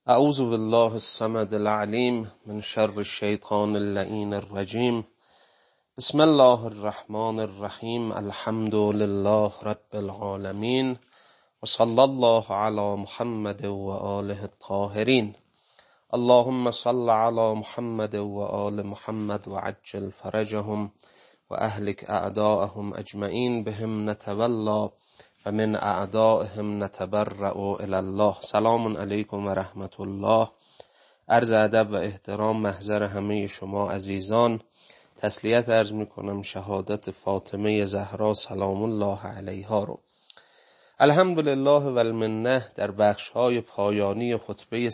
اعوذ بالله الصمد العلیم من شر الشیطان اللعین الرجیم. بسم الله الرحمن الرحیم. الحمد لله رب العالمین و صلی الله علی محمد و آله الطاهرین. اللهم صل علی محمد و آل محمد و عجل فرجهم و اهلک اعداءهم اجمعین بهم نتولا و من اعدائهم نتبرأ الی الله. سلام علیکم و رحمت الله. عرض ادب و احترام محضر همه شما عزیزان. تسلیت عرض میکنم شهادت فاطمه زهرا سلام الله علیها رو. الحمدلله و المنه در بخش‌های پایانی خطبه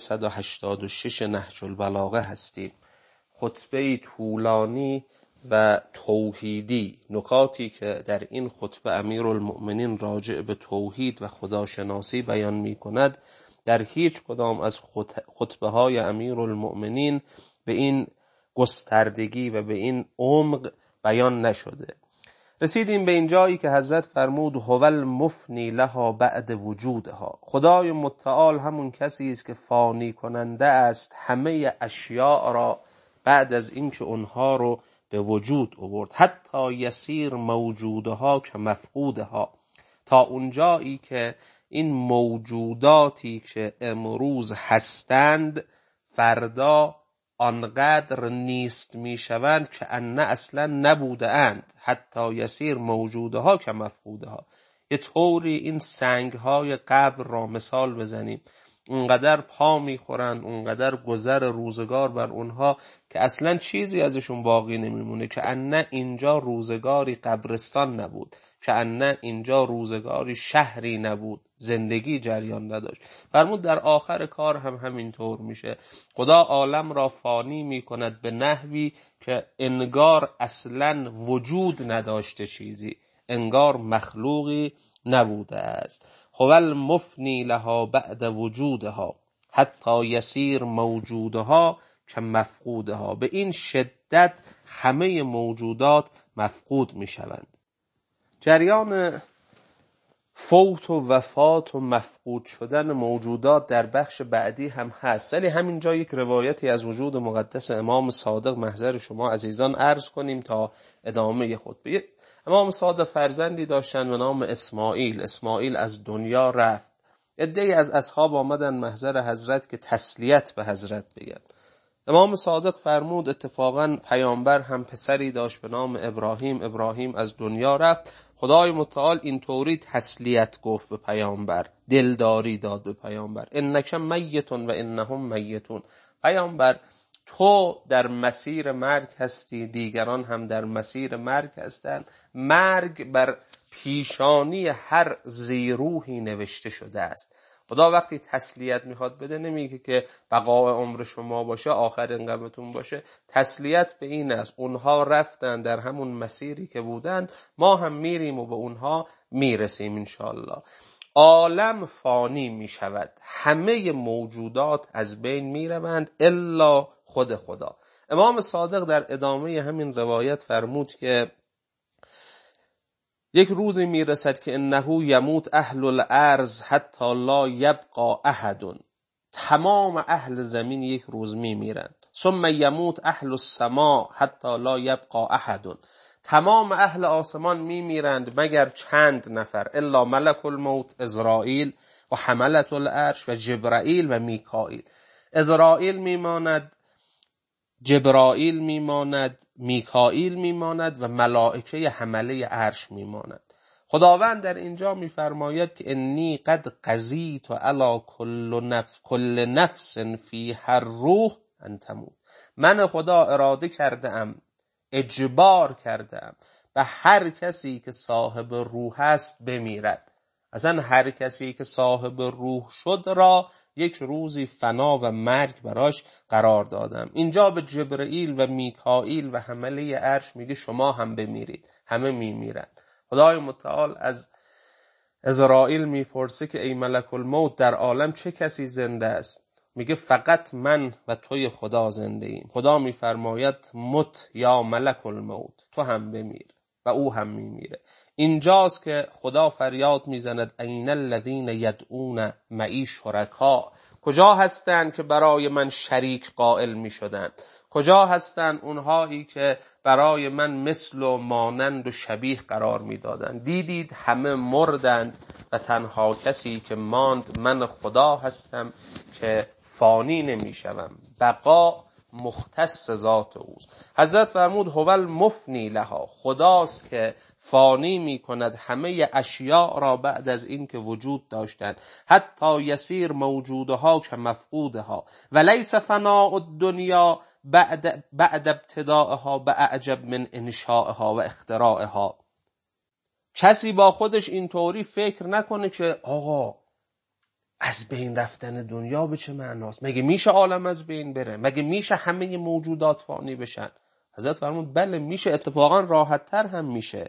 186 نهج البلاغه هستیم. خطبه طولانی و توحیدی. نکاتی که در این خطبه امیرالمؤمنین راجع به توحید و خداشناسی بیان می کند در هیچ کدام از خطبه های امیرالمؤمنین به این گستردگی و به این عمق بیان نشده. رسیدیم به این جایی که حضرت فرمود هو المفنی لها بعد وجودها. خدای متعال همون کسی است که فانی کننده است همه اشیاء را بعد از اینکه اونها رو به وجود آورد. حتی یسیر موجودها که مفقودها، تا اونجایی که این موجوداتی که امروز هستند فردا آنقدر نیست میشوند که انه اصلا نبوده اند. حتی یسیر موجودها که مفقودها. یه طوری این سنگهای قبر را مثال بزنیم، اونقدر پا میخورند، اونقدر گذر روزگار بر اونها که اصلا چیزی ازشون باقی نمیمونه، که انه اینجا روزگاری قبرستان نبود، که انه اینجا روزگاری شهری نبود، زندگی جریان نداشت. فرمود در آخر کار هم همینطور میشه. خدا عالم را فانی میکند به نحوی که انگار اصلا وجود نداشته چیزی، انگار مخلوقی نبوده است. هو المفنی لها بعد وجودها حتی یسیر موجودها که مفقودها. به این شدت همه موجودات مفقود می شوند. جریان فوت و وفات و مفقود شدن موجودات در بخش بعدی هم هست، ولی همینجا یک روایتی از وجود مقدس امام صادق محضر شما عزیزان عرض کنیم تا ادامه خطبه. امام صادق فرزندی داشتن به نام اسماعیل. اسماعیل از دنیا رفت. عده‌ای از اصحاب آمدن محضر حضرت که تسلیت به حضرت بگن. امام صادق فرمود اتفاقا پیامبر هم پسری داشت به نام ابراهیم. ابراهیم از دنیا رفت. خدای متعال اینطوری تسلیت گفت به پیامبر، دلداری داد به پیامبر. انک میت و انهم میتون. پیامبر تو در مسیر مرگ هستی، دیگران هم در مسیر مرگ هستند. مرگ بر پیشانی هر ذی‌روحی نوشته شده است. خدا وقتی تسلیت میخواد بده نمیگه که بقای عمر شما باشه، آخرین غمتون باشه. تسلیت به این است اونها رفتن در همون مسیری که بودن، ما هم میریم و به اونها میرسیم انشاءالله. عالم فانی میشود، همه موجودات از بین میروند الا خود خدا. امام صادق در ادامه همین روایت فرمود که یک روزی میرسد که انه یموت اهل الارض حتی لا یبقى احد. تمام اهل زمین یک روز میمیرند. ثم یموت اهل السماء حتی لا یبقى احد. تمام اهل آسمان میمیرند مگر چند نفر، الا ملک الموت عزراییل و حملة العرش و جبرائیل و میکائیل. عزراییل میماند، جبرائیل میماند، میکائیل میماند و ملائکه حمله عرش میماند. خداوند در اینجا میفرماید که انی قد قضیت علی کل نفس فی هر روح ان تموت. من خدا اراده کرده ام، اجبار کرده ام به هر کسی که صاحب روح است بمیرد. اصلا هر کسی که صاحب روح شد را یک روزی فنا و مرگ براش قرار دادم. اینجا به جبرائیل و میکائیل و حمله عرش میگه شما هم بمیرید. همه میمیرن. خدای متعال از عزراییل میپرسه که ای ملک الموت در عالم چه کسی زنده است؟ میگه فقط من و توی خدا زنده ایم. خدا میفرماید مت یا ملک الموت، تو هم بمیر و او هم میمیره. اینجاست که خدا فریاد میزند این الذین یدعون معی شرکا. کجا هستند که برای من شریک قائل می شدند؟ کجا هستند اونهایی که برای من مثل و مانند و شبیه قرار می دادند؟ دیدید همه مردند و تنها کسی که ماند من خدا هستم که فانی نمی شوم. بقا مختص ذات اوست. حضرت فرمود هو المفنی لها، خداست که فانی می کند همه اشیاء را بعد از این که وجود داشتند، حتی یسیر موجودها که مفقودها، و لیس فناء الدنیا بعد ابتدائها باعجب من انشائها و اختراعها. کسی با خودش اینطوری فکر نکنه که آقا از بین رفتن دنیا به چه معناست؟ مگه میشه عالم از بین بره؟ مگه میشه همه موجودات فانی بشن؟ حضرت فرمود بله میشه، اتفاقا راحت تر هم میشه.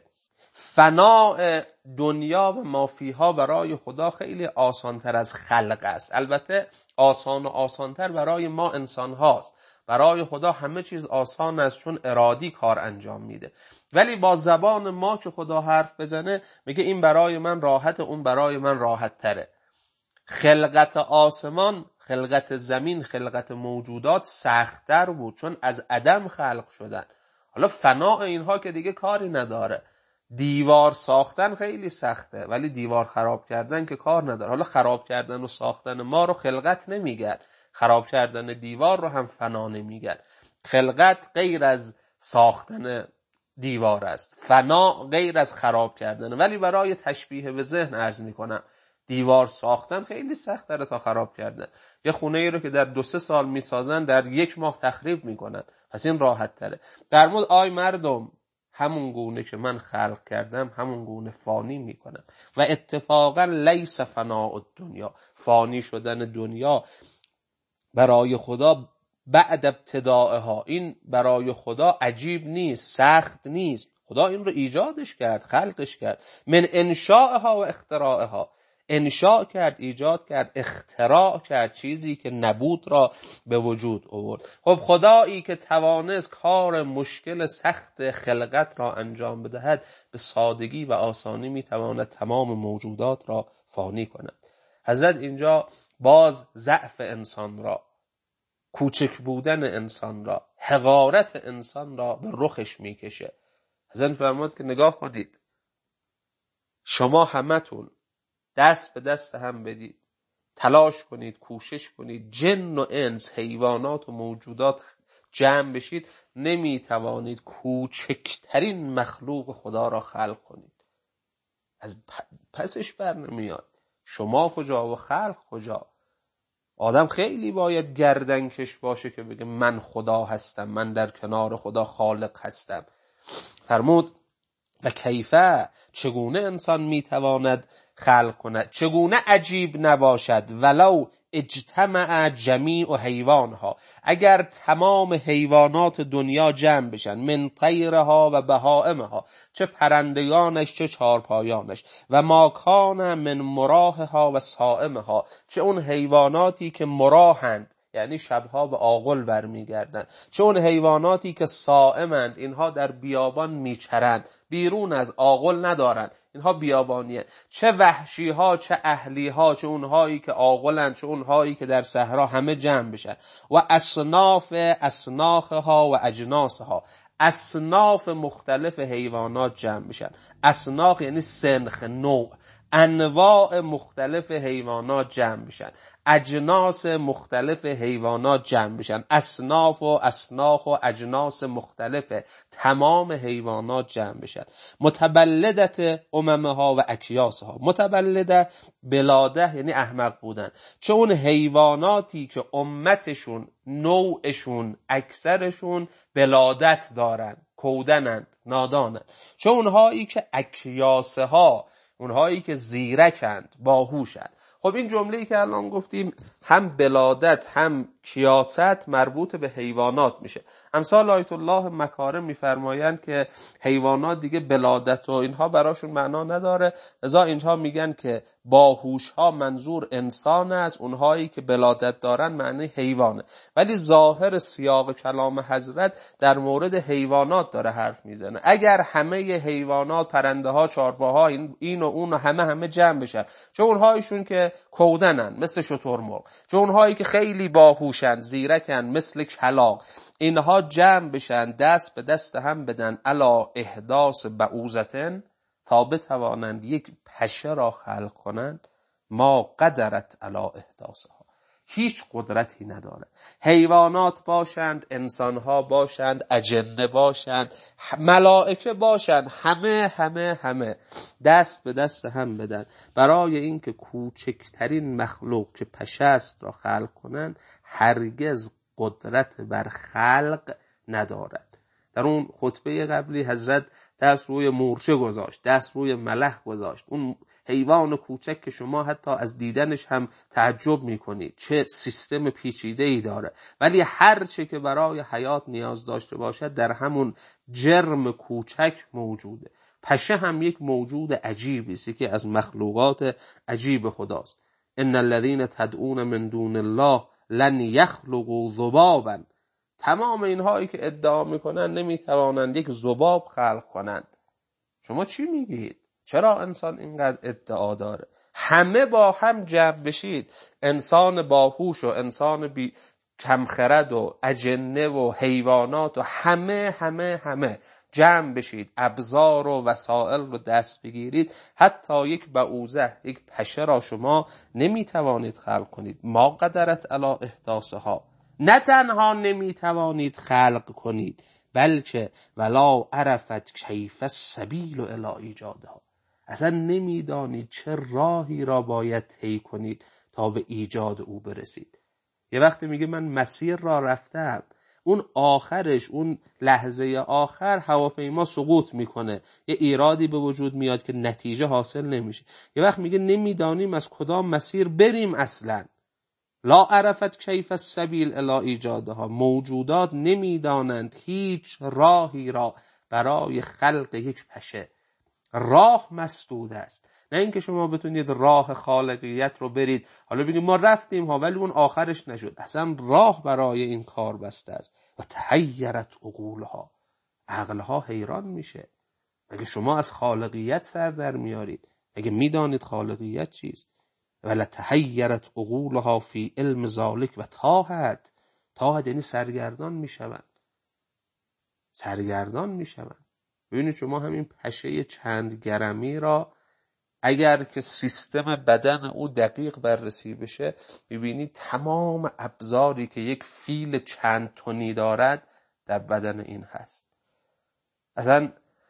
فناء دنیا و مافیها برای خدا خیلی آسانتر از خلق است. البته آسان و آسانتر برای ما انسان هاست، برای خدا همه چیز آسان است چون ارادی کار انجام میده. ولی با زبان ما که خدا حرف بزنه میگه این برای من راحت، اون برای من راحت تره. خلقت آسمان، خلقت زمین، خلقت موجودات سخت‌تر بود چون از عدم خلق شدن. حالا فناء اینها که دیگه کاری نداره. دیوار ساختن خیلی سخته ولی دیوار خراب کردن که کار نداره. حالا خراب کردن و ساختن ما رو خلقت نمیگن، خراب کردن دیوار رو هم فنا نمیگن. خلقت غیر از ساختن دیوار است، فنا غیر از خراب کردن. ولی برای تشبیه به ذهن عرض میکنم دیوار ساختن خیلی سخت تره تا خراب کردن. یه خونه ای رو که در 2-3 سال میسازن در 1 ماه تخریب میکنن، پس این راحت تره. در مورد آی مردم، همون گونه که من خلق کردم همون گونه فانی میکنم. و اتفاقا لیس فناء الدنیا، فانی شدن دنیا برای خدا بعد ابتدائها، این برای خدا عجیب نیست، سخت نیست. خدا این رو ایجادش کرد، خلقش کرد. من انشائها و اختراعها، انشاء کرد، ایجاد کرد، اختراع کرد، چیزی که نبود را به وجود آورد. خب خدایی که توانست کار مشکل سخت خلقت را انجام بدهد، به سادگی و آسانی میتواند تمام موجودات را فانی کند. حضرت اینجا باز ضعف انسان را، کوچک بودن انسان را، حقارت انسان را به رخش میکشه. حضرت فرمود که نگاه کنید، شما همتون دست به دست هم بدید، تلاش کنید، کوشش کنید، جن و انس، حیوانات و موجودات جمع بشید، نمیتوانید کوچکترین مخلوق خدا را خلق کنید. از پسش بر نمیاد. شما کجا و خلق کجا؟ آدم خیلی باید گردنکش باشه که بگه من خدا هستم، من در کنار خدا خالق هستم. فرمود و کیفه، چگونه انسان میتواند خلق کند؟ چگونه عجیب نباشد ولو اجتمع جمیع حیوانها، اگر تمام حیوانات دنیا جمع بشن، من طیرها و بهائمها، چه پرندگانش چه چارپایانش، و ما کان من مراحها و صائمها، چه اون حیواناتی که مراحند یعنی شبها به آغل برمیگردند، چه اون حیواناتی که صائمند، اینها در بیابان میچرند، بیرون از آغل ندارند، اینها بیابانیه. چه وحشی ها چه اهلی ها، چه اونهایی که آغلند چه اونهایی که در صحرا، همه جمع بشن. و اصنافها و اجناسها، اصناف مختلف حیوانات جمع بشن. اصناف یعنی سنخ، نوع، انواع مختلف حیوانات جمع بشن. اجناس مختلف حیوانات جمع بشن. اصناف و اصناف و اجناس مختلف تمام حیوانات جمع بشن. متبلدت اممها و اکیاسها، متبلده بلاده یعنی احمق بودن، چه اون حیواناتی که امتشون، نوعشون، اکثرشون بلادت دارن، کودنند، نادانند، چه اونهایی که اکیاسه ها، اونهایی که زیرکند، باهوشند. خب این جمله‌ای که الان گفتیم هم بلادت هم کیاست مربوط به حیوانات میشه. امثال آیت الله مکارم میفرمایند که حیوانات دیگه بلادت و اینها براشون معنا نداره، لذا اینها میگن که باهوش ها منظور انسان است، اونهایی که بلادت دارن معنی حیوانه. ولی ظاهر سیاق کلام حضرت در مورد حیوانات داره حرف میزنه. اگر همه حیوانات، پرنده ها، چارپاها، این و اون و همه جمع بشن، چه اونهایشون که کودنن مثل شترمرغ، چه اونهایی که خیلی باهوشن زیرکن مثل کلاغ، اینها جمع بشن دست به دست هم بدن الا احداث بعوزتن، تا بتوانند یک پشه را خلق کنند، ما قدرت الا احداثها، هیچ قدرتی نداره. حیوانات باشند، انسانها باشند، اجنه باشند، ملائکه باشند، همه دست به دست هم بدن برای اینکه کوچکترین مخلوق که پشه است را خلق کنند، هرگز قدرت بر خلق ندارد. در اون خطبه قبلی حضرت دست روی مورچه گذاشت، دست روی ملخ گذاشت، اون حیوان کوچک که شما حتی از دیدنش هم تعجب میکنید چه سیستم پیچیده‌ای داره، ولی هر چه که برای حیات نیاز داشته باشد در همون جرم کوچک موجوده. پشه هم یک موجود عجیبی است که از مخلوقات عجیب خداست. ان الذين تدعون من دون الله لن يخلقوا ذبابا، تمام اینهایی که ادعا میکنن نمیتوانند یک ذباب خلق کنند. شما چی میگید؟ چرا انسان اینقدر ادعا داره؟ همه با هم جمع بشید، انسان باهوش و انسان کمخرد و اجنه و حیوانات و همه جمع بشید، ابزار و وسایل رو دست بگیرید، حتی یک بعوضه، یک پشه را شما نمیتوانید خلق کنید. ما قدرت علی احداثها، نه تنها نمیتوانید خلق کنید بلکه ولا عرفت کیف السبیل الی ایجادها، اصلا نمیدانید چه راهی را باید طی کنید تا به ایجاد او برسید. یه وقتی میگه من مسیر را رفتم، اون آخرش، اون لحظه آخر هواپیما سقوط میکنه، یه ایرادی به وجود میاد که نتیجه حاصل نمیشه. یه وقت میگه نمیدانیم از کدام مسیر بریم اصلا. لا عرفت کیف السبیل الی ایجادها، موجودات نمیدانند هیچ راهی را برای خلق یک پشه. راه مسدود است، نه اینکه شما بتونید راه خالقیت رو برید حالا بگید ما رفتیم ها ولی اون آخرش نشد، اصلا راه برای این کار بسته است. و تحیرت عقولها، عقلها حیران میشه. مگه شما از خالقیت سر در میارید؟ مگه میدانید خالقیت چیست؟ ولا تحیرت عقولها فی علم ذالک و تاهت یعنی سرگردان میشوند. ببینید شما همین پشه چند گرمی را اگر که سیستم بدن او دقیق بررسی بشه، میبینید تمام ابزاری که یک فیل چند تنی دارد در بدن این هست. اصلا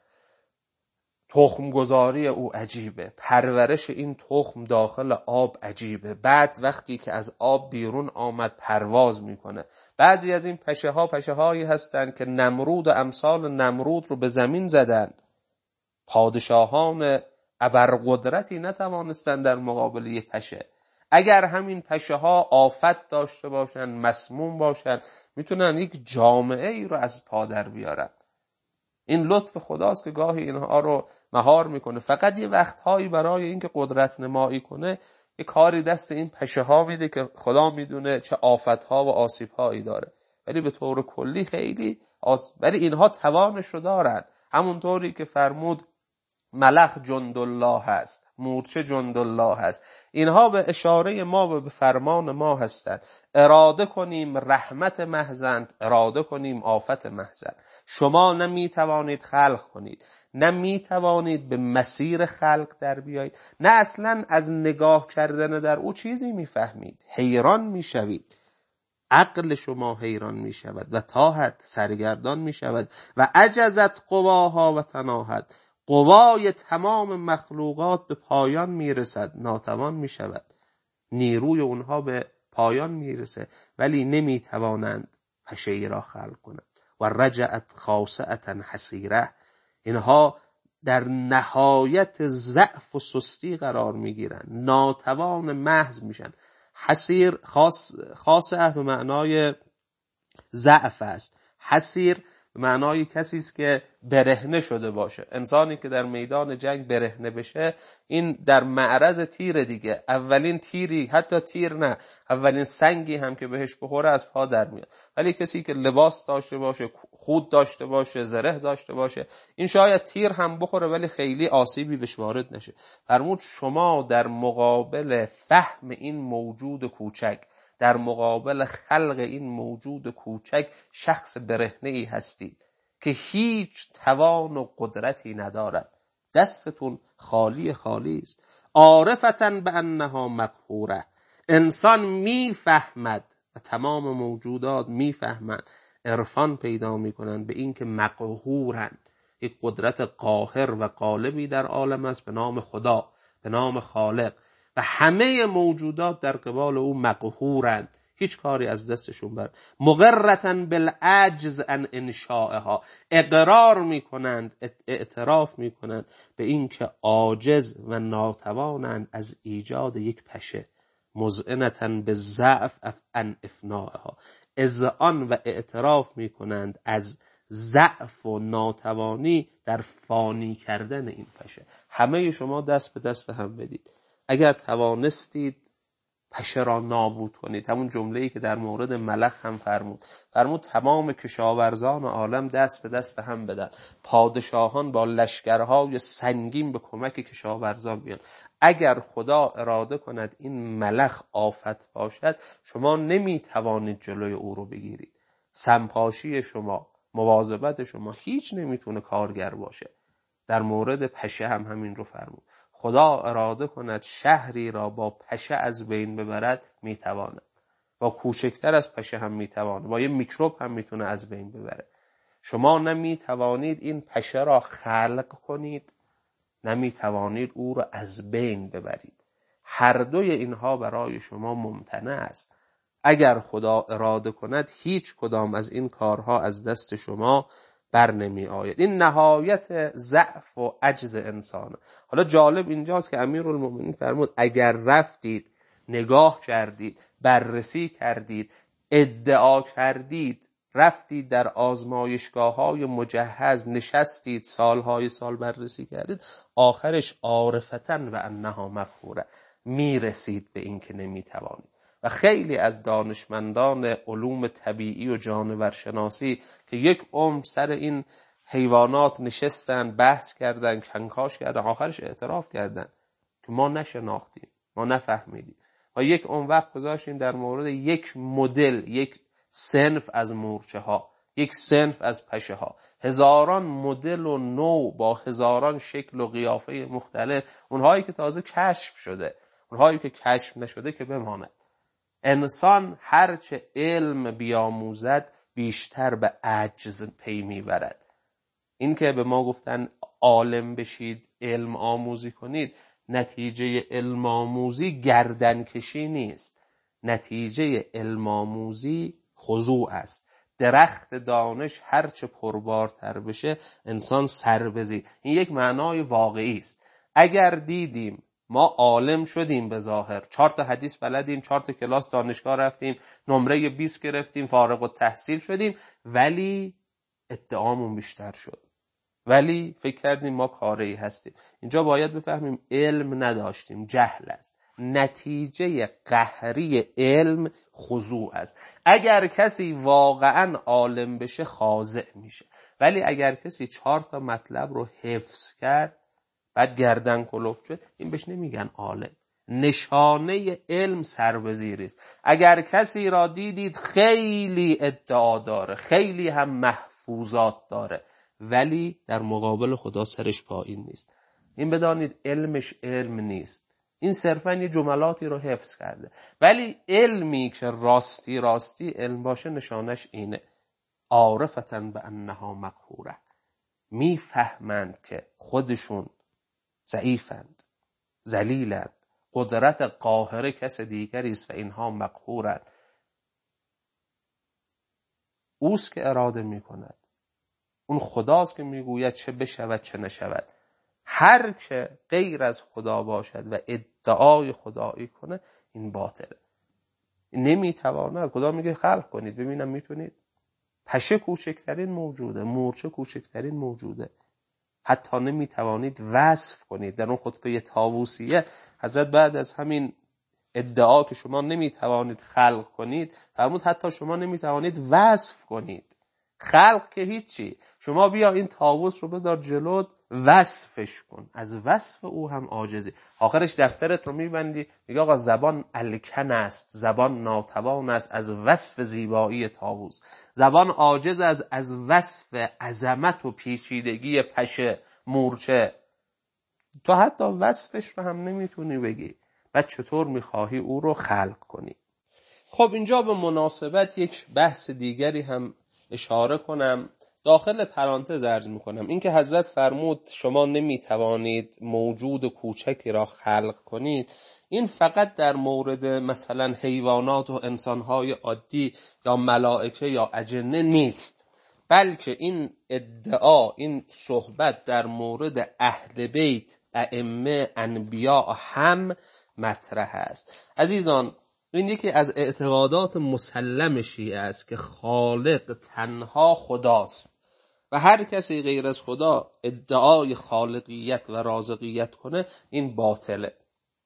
تخمگذاری او عجیبه، پرورش این تخم داخل آب عجیبه، بعد وقتی که از آب بیرون آمد پرواز میکنه. بعضی از این پشه هایی هستن که نمرود و امثال نمرود رو به زمین زدن، پادشاهان ابرقدرتی نتوانستن در مقابل یک پشه. اگر همین پشه ها آفت داشته باشن، مسموم باشن، میتونن یک جامعه ای رو از پا در بیارن. این لطف خداست که گاهی اینها رو مهار میکنه. فقط یه وقتهایی برای اینکه قدرت نمایی کنه یه کاری دست این پشه ها میده که خدا میدونه چه آفت ها و آسیب هایی داره، ولی به طور کلی خیلی ولی اینها توانش رو دارن. همونطوری که فرمود ملخ جند الله هست، مورچه جند الله هست، اینها به اشاره ما و به فرمان ما هستند. اراده کنیم رحمت محضند، اراده کنیم آفت محضند. شما نمیتوانید خلق کنید، نمیتوانید به مسیر خلق در بیایید، نه اصلا از نگاه کردن در او چیزی میفهمید، حیران میشوید. عقل شما حیران می شود و تاهت سرگردان می شود و عجزت قواها و تناهت، قوای تمام مخلوقات به پایان می رسد، ناتوان می شود، نیروی اونها به پایان می رسه ولی نمی توانند پشه‌ای را خلق کنند. و رجعت خاسئة حسیره، اینها در نهایت ضعف و سستی قرار می گیرند، ناتوان محض میشن. حسیر خاصه به معنای ضعف است. حسیر به معنای کسی است که برهنه شده باشه. انسانی که در میدان جنگ برهنه بشه، این در معرض تیر دیگه. اولین تیری، حتی تیر نه، اولین سنگی هم که بهش بخوره از پا در میاد. ولی کسی که لباس داشته باشه، خود داشته باشه، زره داشته باشه، این شاید تیر هم بخوره ولی خیلی آسیبی بهش وارد نشه. فرمود شما در مقابل فهم این موجود کوچک، در مقابل خلق این موجود کوچک، شخص برهنه‌ای هستید که هیچ توان و قدرتی ندارد. دستتون خالی خالی است. عارفتن به انها مقهوره. انسان میفهمد و تمام موجودات میفهمند، عرفان پیدا میکنند به این که مقهورند. یک قدرت قاهر و غالبی در عالم است به نام خدا، به نام خالق، و همه موجودات در قبال او مقهورند، هیچ کاری از دستشون بر. مقرتن بالعجز عن انشائها. اقرار میکنند، اعتراف میکنند به این که عاجز و ناتوانند از ایجاد یک پشه. مذعنتن بالضعف عن افنائها. اذعان و اعتراف میکنند از ضعف و ناتوانی در فانی کردن این پشه. همه شما دست به دست هم بدید. اگر توانستید پشه را نابود کنید، همون جمله‌ای که در مورد ملخ هم فرمود تمام کشاورزان عالم دست به دست هم بدن، پادشاهان با لشکرهای سنگین به کمک کشاورزان بیان. اگر خدا اراده کند این ملخ آفت باشد، شما نمیتوانید جلوی او رو بگیرید. سمپاشی شما، مواظبت شما هیچ نمیتونه کارگر باشه. در مورد پشه هم همین رو فرمود. خدا اراده کند شهری را با پشه از بین ببرد، میتواند. با کوچکتر از پشه هم میتواند. با یه میکروب هم میتونه از بین ببره. شما نمیتوانید این پشه را خلق کنید، نمیتوانید او را از بین ببرید. هر دوی اینها برای شما ممتنع است. اگر خدا اراده کند هیچ کدام از این کارها از دست شما بر نمی آید. این نهایت ضعف و عجز انسانه. حالا جالب اینجاست که امیرالمومنین فرمود اگر رفتید، نگاه کردید، بررسی کردید، ادعا کردید، رفتید در آزمایشگاه‌های مجهز، نشستید سالهای سال بررسی کردید، آخرش عارفتن و انها مقهوره، میرسید به این که نمیتوانید. و خیلی از دانشمندان علوم طبیعی و جانورشناسی که یک عمر سر این حیوانات نشستن، بحث کردن، کنکاش کردن، آخرش اعتراف کردن که ما نشناختیم، ما نفهمیدیم. و یک عمر وقت گذاشتیم در مورد یک مدل، یک صنف از مورچه ها، یک صنف از پشه ها، هزاران مدل و نوع با هزاران شکل و قیافه مختلف، اونهایی که تازه کشف شده، اونهایی که کشف نشده که بماند. انسان هرچه علم بیاموزد بیشتر به عجز پی میبرد. این که به ما گفتن عالم بشید، علم آموزی کنید، نتیجه علم آموزی گردن کشی نیست. نتیجه علم آموزی خضوع است. درخت دانش هرچه پربارتر بشه انسان سر بزید. این یک معنای واقعی است. اگر دیدیم ما عالم شدیم به ظاهر، 4 تا حدیث بلدیم، 4 تا کلاس دانشگاه رفتیم، نمره 20 گرفتیم، فارغ التحصیل شدیم، ولی ادعامون بیشتر شد، ولی فکر کردیم ما کاری هستیم. اینجا باید بفهمیم علم نداشتیم، جهل است. نتیجه قهری علم خضوع است. اگر کسی واقعا عالم بشه خاضع میشه، ولی اگر کسی 4 تا مطلب رو حفظ کرد بعد گردن کلفت شد، این بهش نمیگن عالم. نشانه علم سربزیری است. اگر کسی را دیدید خیلی ادعا داره، خیلی هم محفوظات داره، ولی در مقابل خدا سرش پایین نیست، این بدانید علمش علم نیست. این صرفا یه جملاتی رو حفظ کرده. ولی علمی که راستی علم باشه نشانش اینه. عارفتن به انها مقهوره. میفهمند که خودشون ضعیفند، ذلیلند، قدرت قاهره کس دیگری است و اینها مقهورند. اوست که اراده میکند، اون خداست که میگوید چه بشود چه نشود. هر که غیر از خدا باشد و ادعای خدایی کنه این باطله. نمیتواند. خدا میگه خلق کنید ببینم میتونید. پشه کوچکترین موجوده، مورچه کوچکترین موجوده، حتی نمیتوانید وصف کنید. در اون خطبه طاووسیه حضرت بعد از همین ادعا که شما نمیتوانید خلق کنید فرمود حتی شما نمیتوانید وصف کنید. خلق که هیچی، شما بیا این طاووس رو بذار جلوت وصفش کن، از وصف او هم عاجزی. آخرش دفترت رو میبندی میگه آقا زبان الکن است، زبان ناتوان است از وصف زیبایی طاووس، زبان عاجز از وصف عظمت و پیچیدگی پشه مورچه. تو حتی وصفش رو هم نمیتونی بگی، بعد چطور میخواهی او رو خلق کنی؟ خب اینجا به مناسبت یک بحث دیگری هم اشاره کنم، داخل پرانتز عرض میکنم. این که حضرت فرمود شما نمیتوانید موجود کوچکی را خلق کنید، این فقط در مورد مثلا حیوانات و انسانهای عادی یا ملائکه یا اجنه نیست، بلکه این ادعا، این صحبت در مورد اهل بیت، ائمه، انبیاء هم مطرح است. عزیزان این یکی از اعتقادات مسلم شیعه است که خالق تنها خداست و هر کسی غیر از خدا ادعای خالقیت و رازقیت کنه این باطله.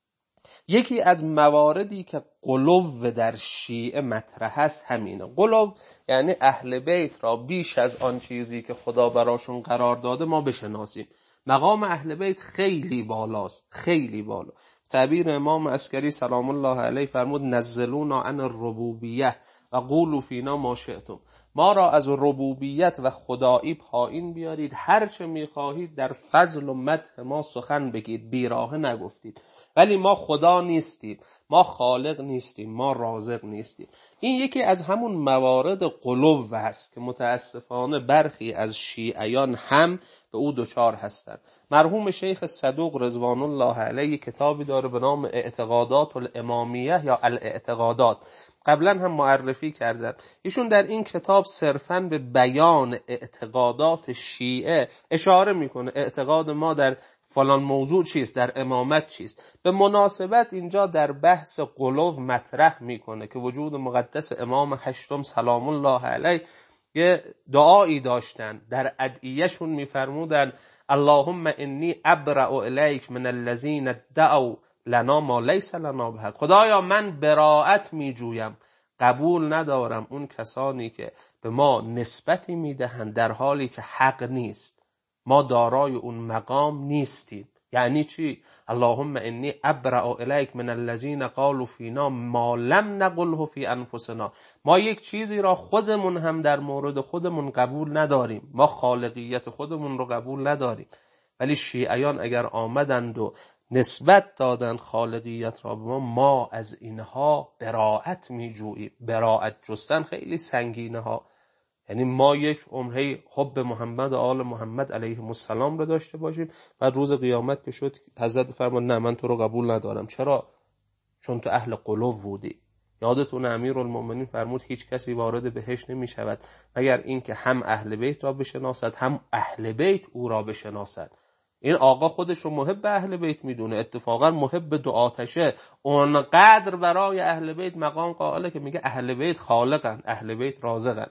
یکی از مواردی که غلو در شیعه مطرح است همینه. غلو یعنی اهل بیت را بیش از آن چیزی که خدا براشون قرار داده ما بشناسیم. مقام اهل بیت خیلی بالاست، خیلی بالا. تعبیر امام عسکری سلام الله علیه فرمود نزلونا عن الربوبیه و قولوا فینا ما شئتم. ما را از ربوبیت و خدایی پایین بیارید، هر چه میخواهید در فضل و مدح ما سخن بگید، بیراه نگفتید. ولی ما خدا نیستیم، ما خالق نیستیم، ما رازق نیستیم. این یکی از همون موارد غلو است که متاسفانه برخی از شیعیان هم به او دچار هستند. مرحوم شیخ صدوق رضوان الله علیه کتابی داره به نام اعتقادات الامامیه یا الاعتقادات، قبلا هم معرفی کردم. ایشون در این کتاب صرفاً به بیان اعتقادات شیعه اشاره میکنه. اعتقاد ما در فلان موضوع چیست، در امامت چیست. به مناسبت اینجا در بحث غلو مطرح میکنه که وجود مقدس امام هشتم سلام الله علیه یه دعایی داشتن، در ادعیهشون میفرمودن اللهم انی ابرأ الیک من الذین ادعوا لنا ما لیس لنا بحق. خدایا من براءت میجویم، قبول ندارم اون کسانی که به ما نسبتی میدهند در حالی که حق نیست، ما دارای اون مقام نیستیم. یعنی چی؟ اللهم انی ابرأ الیک من الذین قالوا فینا ما لم نقله فی انفسنا. ما یک چیزی را خودمون هم در مورد خودمون قبول نداریم، ما خالقیت خودمون رو قبول نداریم. ولی شیعیان اگر آمدند و نسبت دادن خالقیت را به ما از اینها براءت میجوییم. براءت جستن خیلی سنگینه ها. یعنی ما یک عمره حب محمد و آل محمد علیهم السلام رو داشته باشیم، بعد روز قیامت که شد حضرت بفرماد نه من تو رو قبول ندارم. چرا؟ چون تو اهل قلو بودی. یادتون امیرالمومنین فرمود هیچ کسی وارد بهشت نمی شود مگر این که هم اهل بیت را بشناسد هم اهل بیت او را بشناسد. این آقا خودش رو محب اهل بیت میدونه، اتفاقا محب دو آتشه، اونقدر برای اهل بیت مقام قائله که میگه اهل بیت خالقن، اهل بیت رازقن.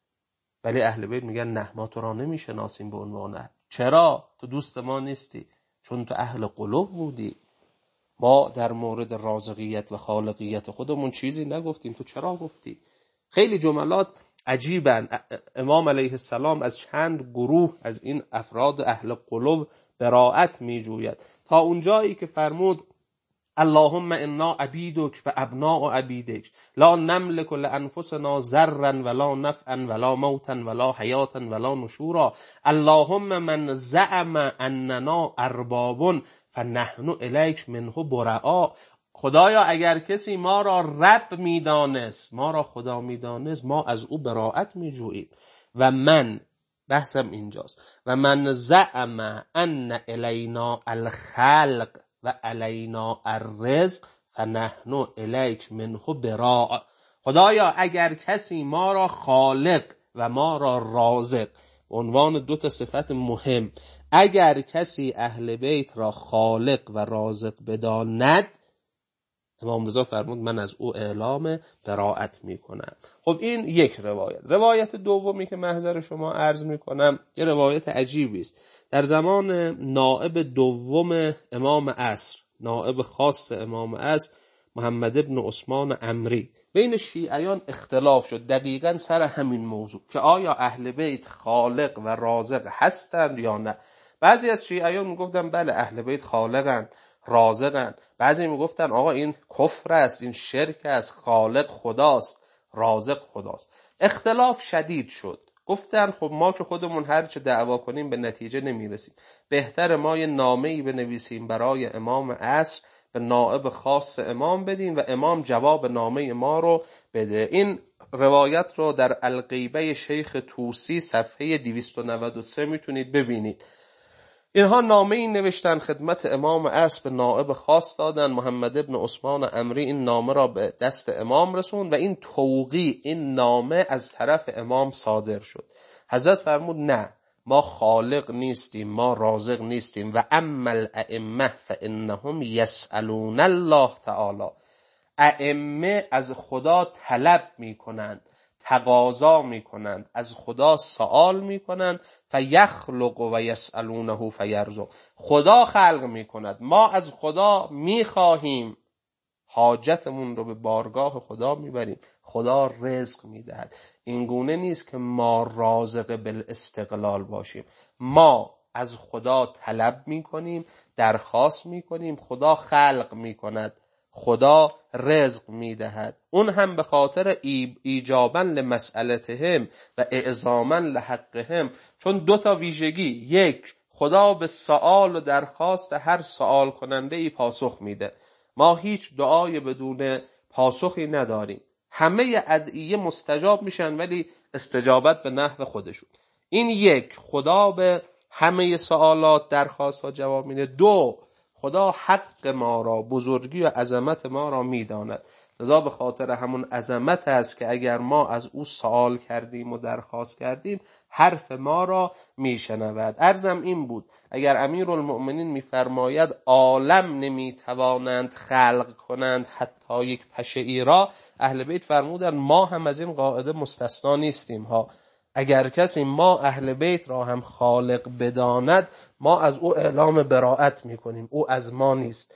ولی اهل بیت میگن نه ما تو را نمیشناسیم به عنوان اهل. چرا؟ تو دوست ما نیستی، چون تو اهل قلوب بودی. ما در مورد رازقیت و خالقیت خودمون چیزی نگفتیم، تو چرا گفتی؟ خیلی جملات عجیبن. امام علیه السلام از چند گروه از این افراد اهل قلوب براءت میجوید، تا اونجایی که فرمود اللهم انا عبیدک و ابناء عبیدک لا نملک لانفسنا ضرا ولا نفعا ولا موتا ولا حیاتا ولا نشورا اللهم من زعم اننا ارباب فنحن الیک منه برعا. خدایا اگر کسی ما را رب میدانست، ما را خدا میدانست، ما از او براءت میجوییم. و من، بحثم اینجاست، و من زعم ان الینا الخلق و علینا الرزق فنحن الیک منه براء. خدایا اگر کسی ما را خالق و ما را رازق، عنوان دو تا صفت مهم، اگر کسی اهل بیت را خالق و رازق بداند امام رضا فرمود من از او اعلام براءت میکنم. خب این یک روایت. روایت دومی که محضر شما عرض میکنم یه روایت عجیبی است. در زمان نائب دوم امام عصر، نائب خاص امام عصر، محمد ابن عثمان عمری، بین شیعیان اختلاف شد دقیقاً سر همین موضوع که آیا اهل بیت خالق و رازق هستند یا نه. بعضی از شیعیان میگفتن بله اهل بیت خالقن، رازقن. بعضی میگفتن آقا این کفر است، این شرک است، خالق خداست، رازق خداست. اختلاف شدید شد. گفتن خب ما که خودمون هر چه دعوا کنیم به نتیجه نمیرسیم، بهتر ما یه نامه‌ای بنویسیم برای امام عصر، به نائب خاص امام بدیم و امام جواب نامه ما رو بده. این روایت رو در الغیبه شیخ طوسی صفحه 293 میتونید ببینید. اینها نامه این نوشتن خدمت امام عصر، به نائب خاص دادن. محمد ابن عثمان عمری این نامه را به دست امام رسوند و این توقیع، این نامه از طرف امام صادر شد. حضرت فرمود نه، ما خالق نیستیم، ما رازق نیستیم. و اما الائمه فانهم یسألون الله تعالی، ائمه از خدا طلب میکنند، تقاضا میکنند، از خدا سوال میکنند. فیخلق و یسألونه فیرزق، خدا خلق میکند، ما از خدا میخواهیم، حاجتمون رو به بارگاه خدا میبریم، خدا رزق میدهد. این گونه نیست که ما رازق بالاستقلال باشیم، ما از خدا طلب میکنیم، درخواست میکنیم، خدا خلق میکند، خدا رزق میدهد. اون هم به خاطر ایجابا لمسئلتهم و اعظاما لحقهم، چون دو تا ویژگی: یک، خدا به سوال و درخواست هر سوال کننده ای پاسخ میده، ما هیچ دعای بدون پاسخی نداریم، همه ادعیه مستجاب میشن ولی استجابت به نحو خودشون. این یک، خدا به همه سوالات درخواست ها جواب میده. دو، خدا حق ما را، بزرگی و عظمت ما را میداند، لذا به خاطر همون عظمت است که اگر ما از او سوال کردیم و درخواست کردیم حرف ما را میشنود. عرضم این بود اگر امیرالمؤمنین میفرماید عالم نمیتوانند خلق کنند حتی یک پشه را، اهل بیت فرمودند ما هم از این قاعده مستثنا نیستیم ها. اگر کسی ما اهل بیت را هم خالق بداند، ما از او اعلام براءت میکنیم، او از ما نیست.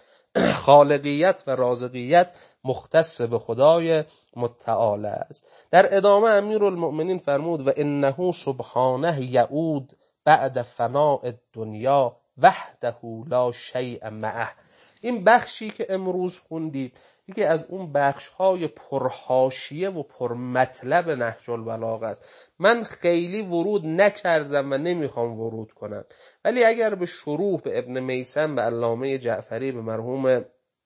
خالقیت و رازقیت مختص به خدای متعال است. در ادامه امیرالمؤمنین فرمود و انه سبحانه یعود بعد فناء الدنیا وحده لا شیء معه. این بخشی که امروز خوندید یکی از اون بخش‌های پرحاشیه و پرمطلب نهج البلاغه است. من خیلی ورود نکردم و نمیخوام ورود کنم، ولی اگر به شروح به ابن میثم، به علامه جعفری، به مرحوم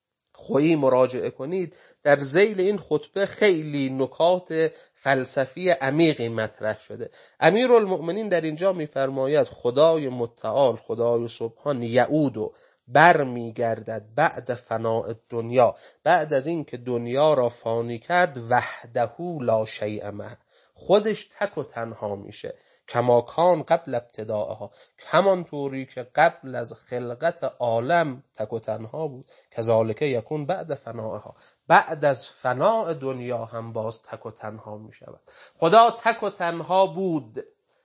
خویی مراجعه کنید، در ذیل این خطبه خیلی نکات فلسفی عمیقی مطرح شده. امیرالمؤمنین در اینجا میفرماید خدای متعال، خدای سبحان، یعود، بر میگردد بعد فناء دنیا، بعد از این که دنیا را فانی کرد، وحده لا شیء معه، خودش تک و تنها میشه، کما کان قبل ابتداءها، همانطوری که قبل از خلقت عالم تک و تنها بود، کذالک یکون بعد فناءها، بعد از فناء دنیا هم باز تک و تنها می شود. خدا تک و تنها بود،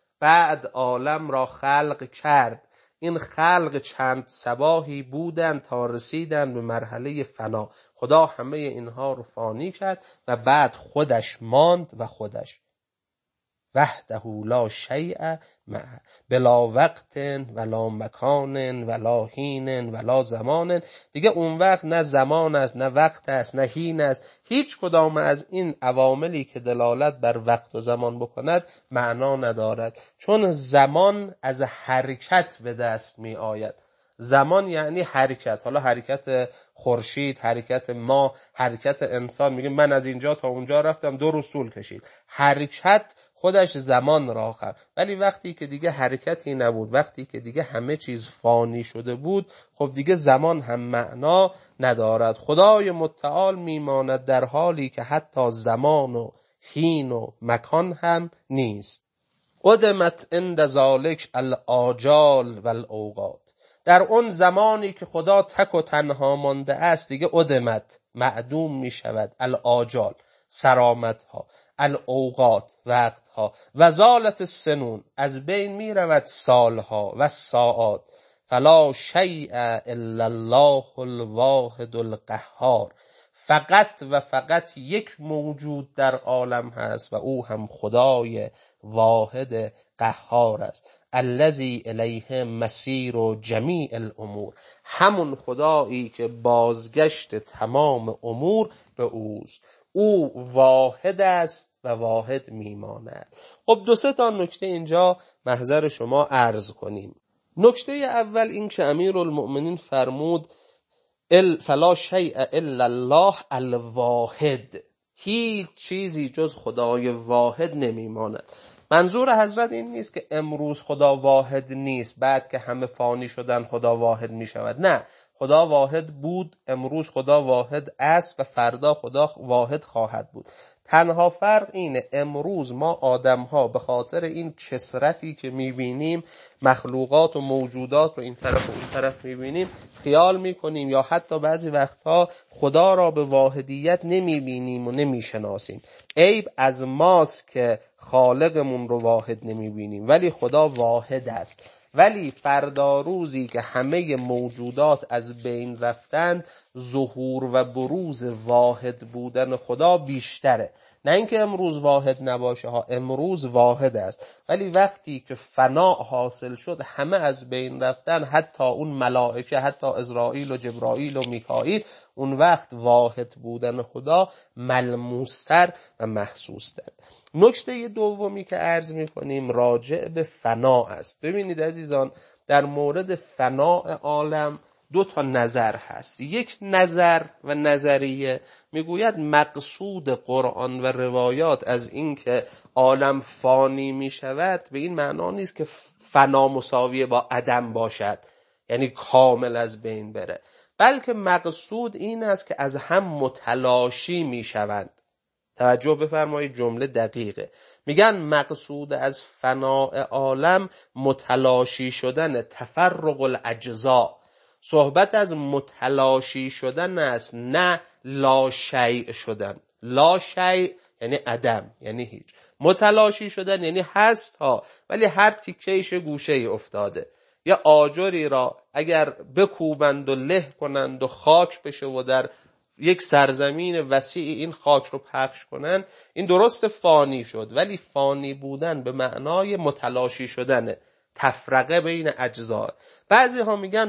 بعد عالم را خلق کرد. این خلق چند صباحی بودند تا رسیدند به مرحله فنا. خدا همه اینها رو فانی کرد و بعد خودش ماند و خودش وحده لا شیء معه، بلا وقت ولا مکان ولا حین ولا زمان. دیگه اون وقت نه زمان است، نه وقت است، نه حین است. هیچ کدام از این عواملی که دلالت بر وقت و زمان بکند معنا ندارد، چون زمان از حرکت به دست می آید. زمان یعنی حرکت، حالا حرکت خورشید، حرکت ماه، حرکت انسان. میگه من از اینجا تا اونجا رفتم 2 روز طول کشید. حرکت خودش زمان را خلق. ولی وقتی که دیگه حرکتی نبود، وقتی که دیگه همه چیز فانی شده بود، خب دیگه زمان هم معنا ندارد. خدای متعال میماند در حالی که حتی زمان و حین و مکان هم نیست. قدمت عند ذالک الآجال والاوقات، در اون زمانی که خدا تک و تنها مانده است دیگه ادمت معدوم می شود الآجال، سرامتها، الاوقات، وقتها، وزالت السنون، از بین می رود سالها و ساعات. فلا شیء الا الله الواحد القهار، فقط و فقط یک موجود در عالم هست و او هم خدای واحد قهار است. الذی الیه مسیر و جمیع الامور، همون خدایی که بازگشت تمام امور به اوست. او واحد است و واحد میماند. خب 2-3 نکته اینجا محضر شما عرض کنیم. نکته اول این که امیرالمؤمنین فرمود فلا شیء الا الله الواحد، هیچ چیزی جز خدای واحد نمیماند. منظور حضرت این نیست که امروز خدا واحد نیست، بعد که همه فانی شدن خدا واحد می شود. نه، خدا واحد بود، امروز خدا واحد است و فردا خدا واحد خواهد بود. تنها فرق اینه امروز ما آدم ها به خاطر این کثرتی که میبینیم، مخلوقات و موجودات رو این طرف و اون طرف میبینیم، خیال میکنیم یا حتی بعضی وقتها خدا را به واحدیت نمیبینیم و نمیشناسیم. عیب از ماست که خالقمون رو واحد نمیبینیم، ولی خدا واحد است. ولی فردا روزی که همه موجودات از بین رفتن، ظهور و بروز واحد بودن خدا بیشتره. نه اینکه امروز واحد نباشه ها، امروز واحد است، ولی وقتی که فنا حاصل شد، همه از بین رفتن، حتی اون ملائکه، حتی عزرائیل و جبرائیل و میکائیل، اون وقت واحد بودن خدا ملموستر و محسوستر. نکته دومی که عرض می‌کنیم راجع به فنا است. ببینید عزیزان، در مورد فناء عالم 2 نظر هست. یک نظر و نظریه میگوید مقصود قرآن و روایات از این که عالم فانی میشود به این معنا نیست که فنا مساویه با عدم باشد، یعنی کامل از بین بره، بلکه مقصود این است که از هم متلاشی میشوند. توجه بفرمایید، جمله دقیقه. میگن مقصود از فناء عالم متلاشی شدن، تفرق الاجزاء. صحبت از متلاشی شدن است، نه لا شیء شدن. لا شیء یعنی عدم، یعنی هیچ. متلاشی شدن یعنی هست ها، ولی هر تیکه‌ایش گوشه ای افتاده. یا آجری را اگر بکوبند و له کنند و خاک بشه و در یک سرزمین وسیع این خاک رو پخش کنن، این درست فانی شد، ولی فانی بودن به معنای متلاشی شدنه، تفرقه بین اجزا. بعضی ها میگن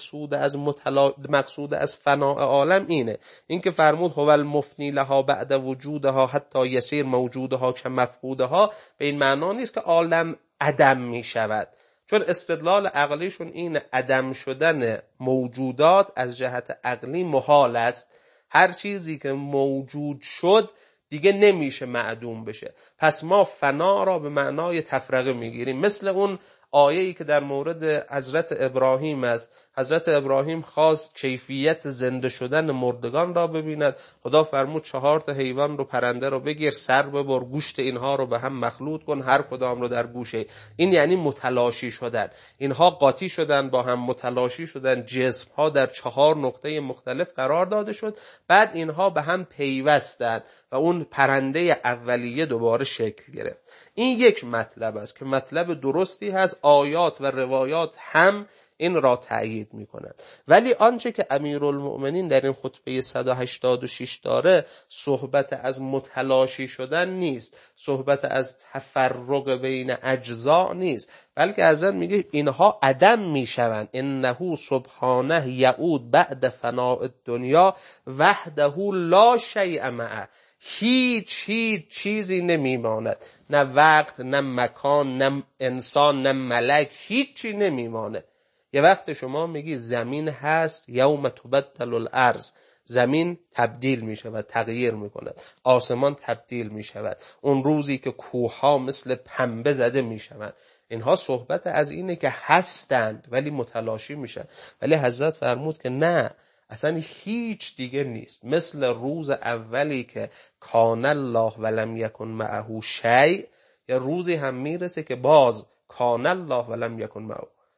مقصود از فناء عالم اینه، این که فرمود هو المفنی لها بعد وجودها حتی یسیر موجودها که مفقودها، به این معنا نیست که عالم عدم میشود، چون استدلال عقلیشون این عدم شدن موجودات از جهت عقلی محال است. هر چیزی که موجود شد دیگه نمیشه معدوم بشه. پس ما فنا را به معنای تفرقه میگیریم. مثل اون آیه‌ای که در مورد حضرت ابراهیم است. حضرت ابراهیم خواست کیفیت زنده شدن مردگان را ببیند. خدا فرمود 4 حیوان رو، پرنده رو بگیر، سر ببر، گوشت اینها رو به هم مخلوط کن، هر کدام رو در گوشه. این یعنی متلاشی شدن. اینها قاطی شدن، با هم متلاشی شدن، جسم ها در 4 نقطه مختلف قرار داده شد، بعد اینها به هم پیوستن و اون پرنده اولیه دوباره شکل گرفت. این یک مطلب است که مطلب درستی هست، آیات و روایات هم این را تأیید میکنند. ولی آنچه که امیرالمؤمنین در این خطبه 186 داره، صحبت از متلاشی شدن نیست، صحبت از تفرق بین اجزا نیست، بلکه ازن میگه اینها عدم میشوند. انه سبحانه یعود بعد فناء الدنیا وحده لا شیء معه، هیچ چیزی نمیماند، نه وقت، نه مکان، نه انسان، نه ملک، هیچی نمیمانه. یه وقت شما میگی زمین هست، یوم تبدل الارض، زمین تبدیل میشود، تغییر میکند، آسمان تبدیل میشود، اون روزی که کوهها مثل پنبه زده میشوند. اینها صحبت از اینه که هستند ولی متلاشی میشن. ولی حضرت فرمود که نه، اصلا هیچ دیگه نیست. مثل روز اولی که کان الله ولم یکن معه شیء، یا روزی هم میرسه که باز کان الله ولم یکن معه،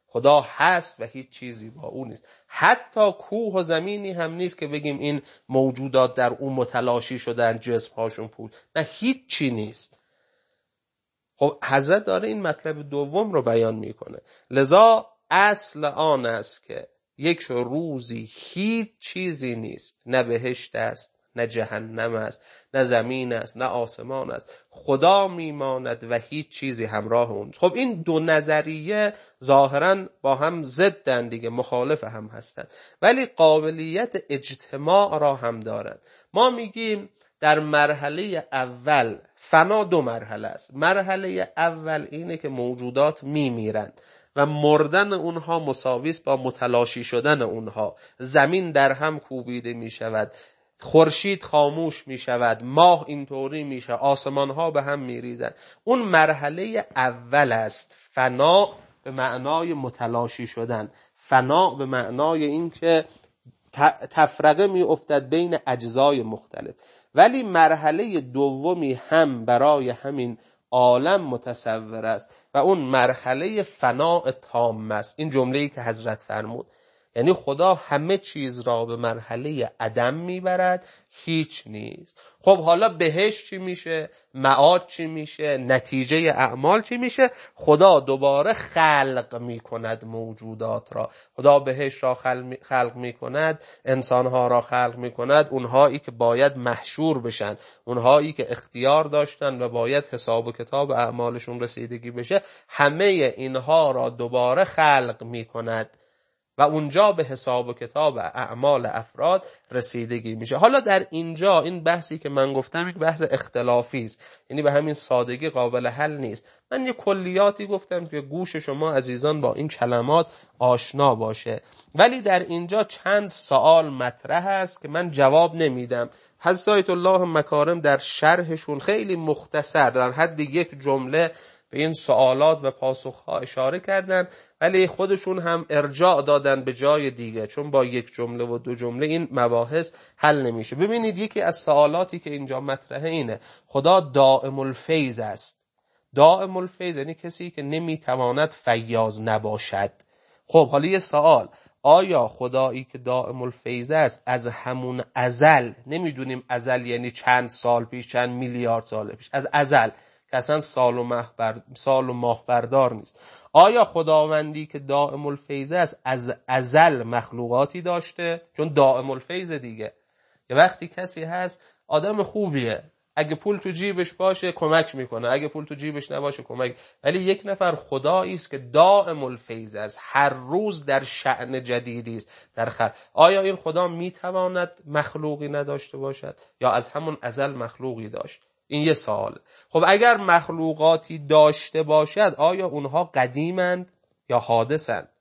خدا هست و هیچ چیزی با او نیست. حتی کوه و زمینی هم نیست که بگیم این موجودات در اون متلاشی شدن، جسم هاشون پود. نه، هیچ چی نیست. خب حضرت داره این مطلب دوم رو بیان میکنه. لذا اصل آن است که یک روزی هیچ چیزی نیست، نه بهشت است، نه جهنم است، نه زمین است، نه آسمان است. خدا میماند و هیچ چیزی همراه اون. خب این دو نظریه ظاهراً با هم ضدن دیگه، مخالف هم هستن، ولی قابلیت اجتماع را هم دارند. ما میگیم در مرحله اول فنا دو مرحله است. مرحله اول اینه که موجودات میمیرند و مردن اونها مساوی است با متلاشی شدن اونها. زمین در هم کوبیده می شود، خورشید خاموش می شود، ماه اینطوری می شود، آسمان ها به هم می ریزند. اون مرحله اول است. فنا به معنای متلاشی شدن، فنا به معنای این که تفرقه می افتد بین اجزای مختلف. ولی مرحله دومی هم برای همین عالم متصور است و اون مرحله فناء تام است. این جمله‌ای که حضرت فرمود، یعنی خدا همه چیز را به مرحله عدم میبرد، هیچ نیست. خب حالا بهشت چی میشه؟ معاد چی میشه؟ نتیجه اعمال چی میشه؟ خدا دوباره خلق میکند موجودات را. خدا بهشت را خلق میکند، انسانها را خلق میکند، اونهایی که باید محشور بشن، اونهایی که اختیار داشتن و باید حساب و کتاب اعمالشون رسیدگی بشه، همه اینها را دوباره خلق میکند و اونجا به حساب و کتاب اعمال افراد رسیدگی میشه. حالا در اینجا این بحثی که من گفتم یک بحث اختلافی است، یعنی به همین سادگی قابل حل نیست. من یه کلیاتی گفتم که گوش شما عزیزان با این کلمات آشنا باشه، ولی در اینجا چند سوال مطرح است که من جواب نمیدم. حضرت آیت الله مکارم در شرحشون خیلی مختصر در حد یک جمله به این سوالات و پاسخها اشاره کردن، ولی خودشون هم ارجاع دادن به جای دیگه، چون با یک جمله و دو جمله این مباحث حل نمیشه. ببینید یکی از سوالاتی که اینجا مطرحه اینه: خدا دائم الفیض است. دائم الفیض یعنی کسی که نمیتواند فیاض نباشد. خب حالا یه سوال: آیا خدایی که دائم الفیض است از همون ازل، نمیدونیم ازل یعنی چند سال پیش، چند میلیارد سال پیش، از ازل که اصلا سال و ماه بردار نیست، آیا خداوندی که دائم الفیض است از ازل مخلوقاتی داشته؟ چون دائم الفیض دیگه. یه وقتی کسی هست آدم خوبیه، اگه پول تو جیبش باشه کمک میکنه، اگه پول تو جیبش نباشه کمک، ولی یک نفر خدایی است که دائم الفیض است، هر روز در شأن جدیدی است در خلق. آیا این خدا میتواند مخلوقی نداشته باشد یا از همون ازل مخلوقی داشت؟ این یه سوال. خب اگر مخلوقاتی داشته باشد، آیا اونها قدیمند یا حادثند؟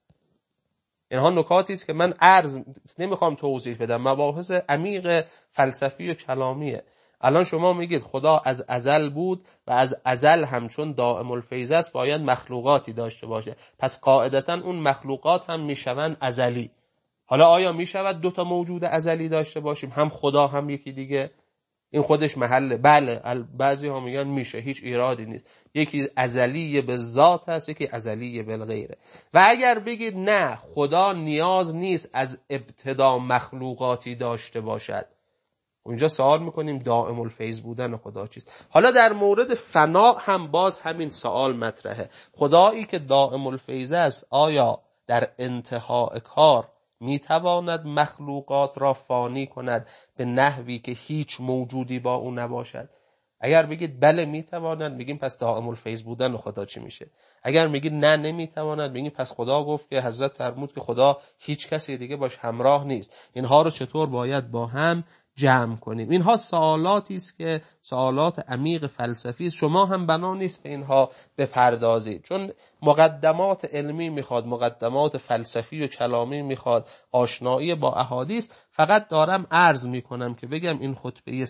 اینها نکاتی است که من نمیخوام توضیح بدم، مباحث عمیق فلسفی و کلامیه. الان شما میگید خدا از ازل بود و از ازل همچون دائم الفیض است باید مخلوقاتی داشته باشه، پس قاعدتا اون مخلوقات هم میشوند ازلی. حالا آیا میشود دوتا موجود ازلی داشته باشیم، هم خدا هم یکی دیگه؟ این خودش محله. بله، بعضی ها میگن میشه، هیچ ایرادی نیست. یکی ازلی به ذات هست، یکی ازلی بالغیره. و اگر بگید نه، خدا نیاز نیست از ابتدا مخلوقاتی داشته باشد، اونجا سوال میکنیم دائم الفیض بودن خدا چیست؟ حالا در مورد فنا هم باز همین سوال مطرحه. خدایی که دائم الفیض است، آیا در انتهای کار میتواند مخلوقات را فانی کند به نحوی که هیچ موجودی با اون نباشد؟ اگر بگید بله میتواند، میگیم پس دائم الفیض بودن خدا چی میشه؟ اگر میگید نه نمیتواند، میگیم پس خدا گفت که حضرت فرمود که خدا هیچ کسی دیگه باش همراه نیست. اینها رو چطور باید با هم جمع کنیم؟ اینها سوالاتی است که سوالات عمیق فلسفی است. شما هم بنا نیست به اینها بپردازید، چون مقدمات علمی میخواد، مقدمات فلسفی و کلامی میخواد، آشنایی با احادیث. فقط دارم عرض میکنم که بگم این خطبه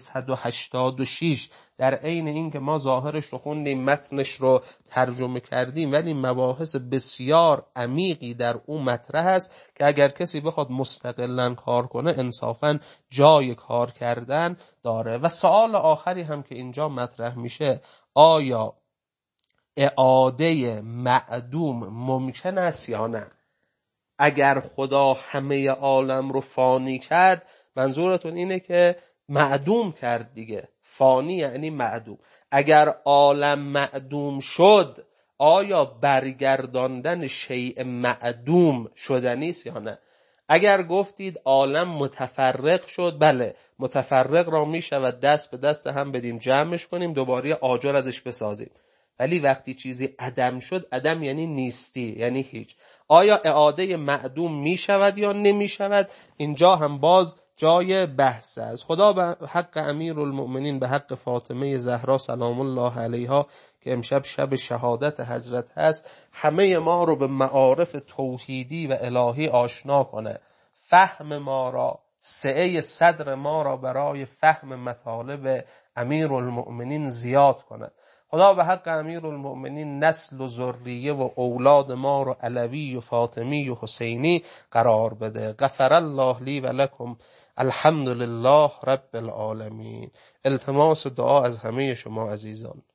186 در عین این که ما ظاهرش رو خوندیم، متنش رو ترجمه کردیم، ولی مباحث بسیار عمیقی در اون مطرح است که اگر کسی بخواد مستقلاً کار کنه انصافاً جای کار کردن داره. و سوال آخری هم که اینجا مطرح میشه: آیا اعاده معدوم ممکن است یا نه؟ اگر خدا همه عالم رو فانی کرد، منظورتون اینه که معدوم کرد دیگه. فانی یعنی معدوم. اگر عالم معدوم شد، آیا برگرداندن شیء معدوم شدنی است یا نه؟ اگر گفتید عالم متفرق شد، بله، متفرق را می شود دست به دست هم بدیم، جمعش کنیم، دوباره آجر ازش بسازیم. ولی وقتی چیزی عدم شد، عدم یعنی نیستی، یعنی هیچ. آیا اعاده معدوم می شود یا نمی شود؟ اینجا هم باز جای بحث است. خدا به حق امیرالمؤمنین، به حق فاطمه زهرا سلام الله علیها که امشب شب شهادت حضرت هست، همه ما رو به معارف توحیدی و الهی آشنا کنه، فهم ما را، سعه صدر ما را برای فهم مطالب امیرالمؤمنین زیاد کنه. خدا به حق امیرالمؤمنین نسل و ذریه و اولاد ما رو علوی و فاطمی و حسینی قرار بده. غفر الله لی و لکم، الحمد لله رب العالمین. التماس دعا از همه شما عزیزان.